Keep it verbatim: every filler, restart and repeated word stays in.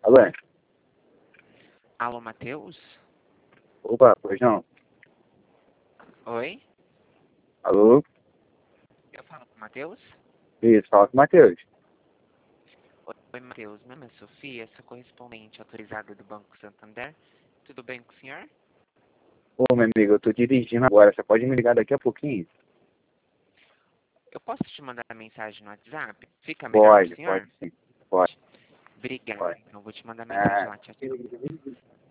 Alô? Alô, Matheus? Opa, pois não. Oi? Alô? Eu falo com o Matheus? Isso, fala com o Matheus. Oi, Matheus. Meu nome é Sofia, sou correspondente autorizada do Banco Santander. Tudo bem com o senhor? Ô, meu amigo, eu tô dirigindo agora. Você pode me ligar daqui a pouquinho? Eu posso te mandar mensagem no WhatsApp? Fica melhor pro Pode, senhor? pode sim. Pode, Obrigado. pode. Então, vou te mandar mensagem Ah, lá. Tchau, tchau.